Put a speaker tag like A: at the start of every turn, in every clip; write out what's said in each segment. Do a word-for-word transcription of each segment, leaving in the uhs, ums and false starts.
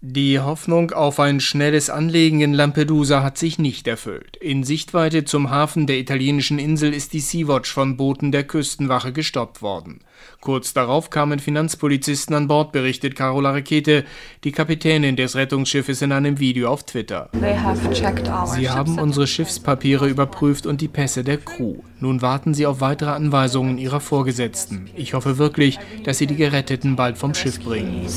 A: Die Hoffnung auf ein schnelles Anlegen in Lampedusa hat sich nicht erfüllt. In Sichtweite zum Hafen der italienischen Insel ist die Sea-Watch von Booten der Küstenwache gestoppt worden. Kurz darauf kamen Finanzpolizisten an Bord, berichtet Carola Rackete, die Kapitänin des Rettungsschiffes in einem Video auf Twitter. Sie haben unsere Schiffspapiere überprüft und die Pässe der Crew. Nun warten sie auf weitere Anweisungen ihrer Vorgesetzten. Ich hoffe wirklich, dass sie die Geretteten bald vom Schiff bringen.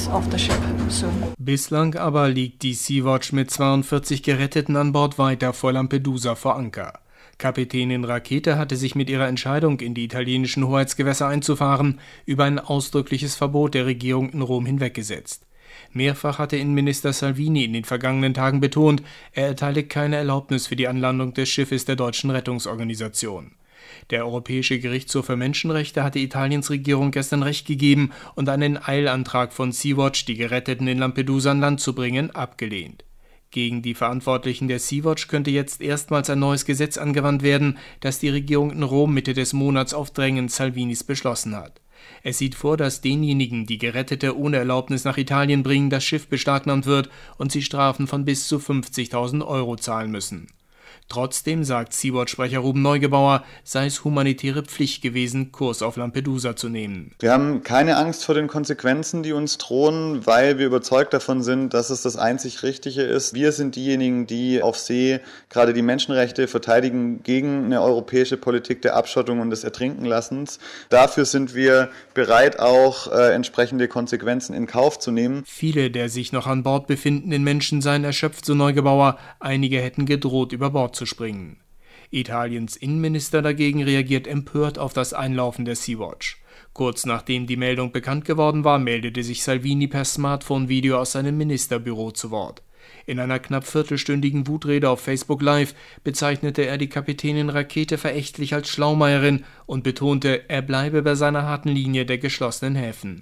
A: Bislang aber liegt die Sea-Watch mit zweiundvierzig Geretteten an Bord weiter vor Lampedusa vor Anker. Kapitänin Rackete hatte sich mit ihrer Entscheidung, in die italienischen Hoheitsgewässer einzufahren, über ein ausdrückliches Verbot der Regierung in Rom hinweggesetzt. Mehrfach hatte Innenminister Salvini in den vergangenen Tagen betont, er erteile keine Erlaubnis für die Anlandung des Schiffes der deutschen Rettungsorganisation. Der Europäische Gerichtshof für Menschenrechte hatte Italiens Regierung gestern Recht gegeben und einen Eilantrag von Sea-Watch, die Geretteten in Lampedusa an Land zu bringen, abgelehnt. Gegen die Verantwortlichen der Sea-Watch könnte jetzt erstmals ein neues Gesetz angewandt werden, das die Regierung in Rom Mitte des Monats auf Drängen Salvinis beschlossen hat. Es sieht vor, dass denjenigen, die Gerettete ohne Erlaubnis nach Italien bringen, das Schiff beschlagnahmt wird und sie Strafen von bis zu fünfzigtausend Euro zahlen müssen. Trotzdem, sagt Sea-Watch-Sprecher Ruben Neugebauer, sei es humanitäre Pflicht gewesen, Kurs auf Lampedusa zu nehmen.
B: Wir haben keine Angst vor den Konsequenzen, die uns drohen, weil wir überzeugt davon sind, dass es das einzig Richtige ist. Wir sind diejenigen, die auf See gerade die Menschenrechte verteidigen gegen eine europäische Politik der Abschottung und des Ertrinkenlassens. Dafür sind wir bereit, auch äh, entsprechende Konsequenzen in Kauf zu nehmen.
A: Viele der sich noch an Bord befindenden Menschen seien erschöpft, so Neugebauer. Einige hätten gedroht, über Bord zu springen. Italiens Innenminister dagegen reagiert empört auf das Einlaufen der Sea-Watch. Kurz nachdem die Meldung bekannt geworden war, meldete sich Salvini per Smartphone-Video aus seinem Ministerbüro zu Wort. In einer knapp viertelstündigen Wutrede auf Facebook Live bezeichnete er die Kapitänin Rackete verächtlich als Schlaumeierin und betonte, er bleibe bei seiner harten Linie der geschlossenen Häfen.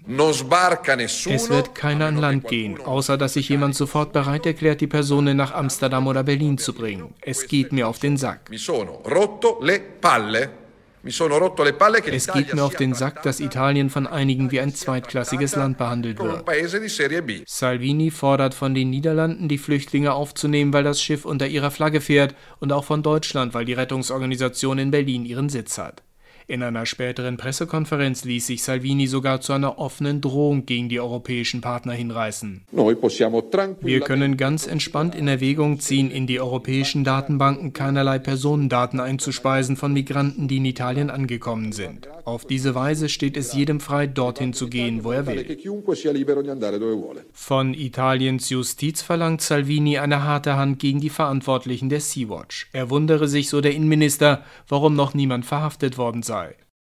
A: Es wird keiner an Land gehen, außer dass sich jemand sofort bereit erklärt, die Personen nach Amsterdam oder Berlin zu bringen. Es geht mir auf den Sack. Es geht mir auf den Sack, dass Italien von einigen wie ein zweitklassiges Land behandelt wird. Salvini fordert von den Niederlanden, die Flüchtlinge aufzunehmen, weil das Schiff unter ihrer Flagge fährt, und auch von Deutschland, weil die Rettungsorganisation in Berlin ihren Sitz hat. In einer späteren Pressekonferenz ließ sich Salvini sogar zu einer offenen Drohung gegen die europäischen Partner hinreißen. Wir können ganz entspannt in Erwägung ziehen, in die europäischen Datenbanken keinerlei Personendaten einzuspeisen von Migranten, die in Italien angekommen sind. Auf diese Weise steht es jedem frei, dorthin zu gehen, wo er will. Von Italiens Justiz verlangt Salvini eine harte Hand gegen die Verantwortlichen der Sea-Watch. Er wundere sich, so der Innenminister, warum noch niemand verhaftet worden sei.